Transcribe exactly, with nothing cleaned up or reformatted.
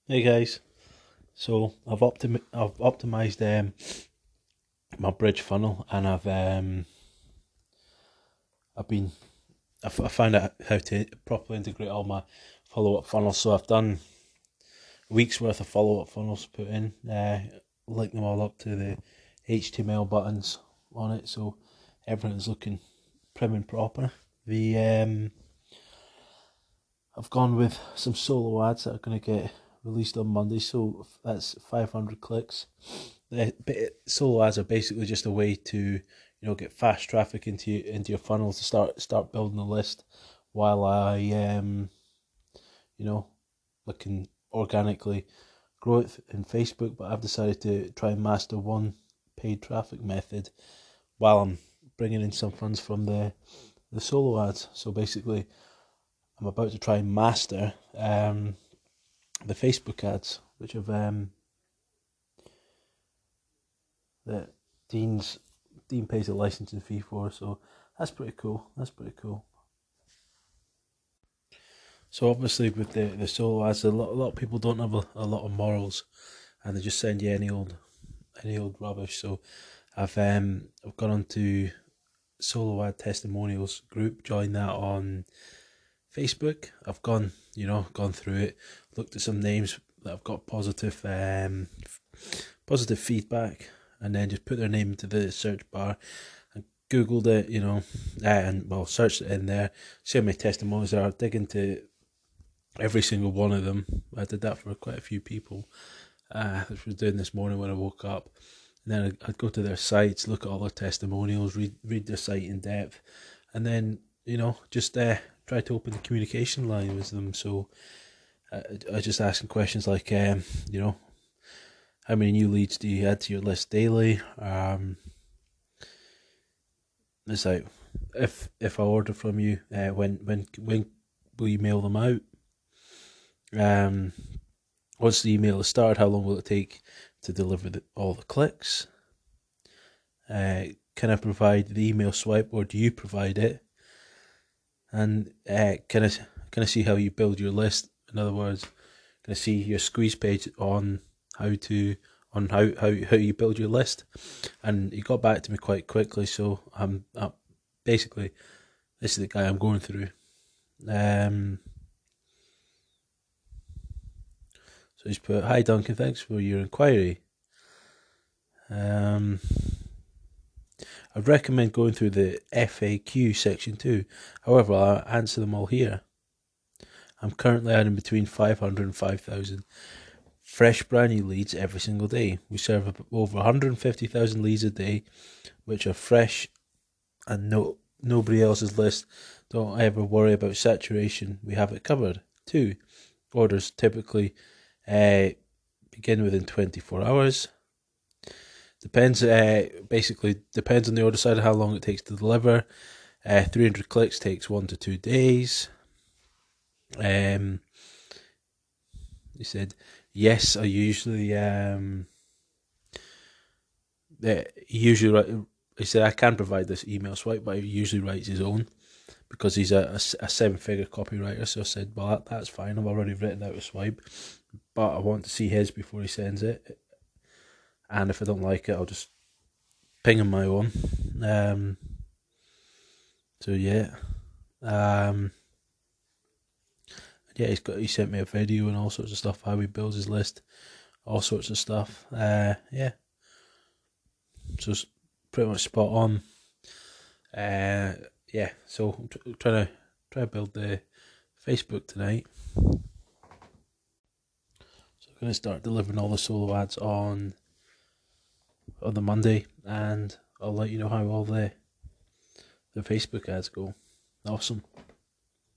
Hey guys, so I've optim I've optimized um my bridge funnel, and I've um I've been I, f- I found out how to properly integrate all my follow up funnels. So I've done a week's worth of follow up funnels put in, uh, link them all up to the H T M L buttons on it, so everything's looking prim and proper. The um I've gone with some solo ads that are going to get released on Monday, so that's five hundred clicks. The solo ads are basically just a way to, you know, get fast traffic into your, into your funnel to start start building a list, while I um you know I can organically grow it in Facebook. But I've decided to try and master one paid traffic method while I'm bringing in some funds from the the solo ads. So basically, I'm about to try and master um the Facebook ads, which have um that Dean's Dean pays a licensing fee for. So that's pretty cool. That's pretty cool. So obviously with the the solo ads, a lot a lot of people don't have a, a lot of morals, and they just send you any old any old rubbish. So I've um I've gone on to solo ad testimonials group, joined that on Facebook. I've gone you know gone through it, looked at some names that have got positive um positive feedback, and then just put their name into the search bar and googled it, you know, uh, and well searched it in there, see how many testimonials there are, dig into every single one of them. I did that for quite a few people. Uh, I was doing this morning when I woke up, and then I'd, I'd go to their sites, look at all their testimonials, read read their site in depth, and then you know just uh, try to open the communication line with them. So uh, I just asking questions like, um, you know, how many new leads do you add to your list daily? Um, it's like, if if I order from you, uh, when when when will you mail them out? Um, once the email is started, how long will it take to deliver the, all the clicks? Uh, can I provide the email swipe, or do you provide it? And uh, can I can I see how you build your list? In other words, can I see your squeeze page on how to on how, how, how you build your list? And he got back to me quite quickly, so I'm, I'm basically, this is the guy I'm going through. Um, so he's put, "Hi Duncan, thanks for your inquiry. Um, I'd recommend going through the F A Q section too. However, I'll answer them all here. I'm currently adding between five hundred and five thousand fresh brand new leads every single day. We serve over one hundred fifty thousand leads a day, which are fresh and no nobody else's list. Don't ever worry about saturation. We have it covered. Two, orders typically uh, begin within twenty-four hours. Depends, uh, basically, depends on the order side of how long it takes to deliver. Uh, three hundred clicks takes one to two days. Um, he said, yes, I usually, um, uh, usually write, he said, I can provide this email swipe, but he usually writes his own because he's a, a, a seven figure copywriter. So I said, well, that, that's fine. I've already written out a swipe, but I want to see his before he sends it. And if I don't like it, I'll just ping him my own. Um, so yeah. Um, yeah, he's got he sent me a video and all sorts of stuff, how he builds his list, all sorts of stuff. Uh, yeah, so it's pretty much spot on. Uh, yeah, so I'm tr- trying to try to build the Facebook tonight. So I'm gonna start delivering all the solo ads on on the Monday, and I'll let you know how all the the Facebook ads go. Awesome.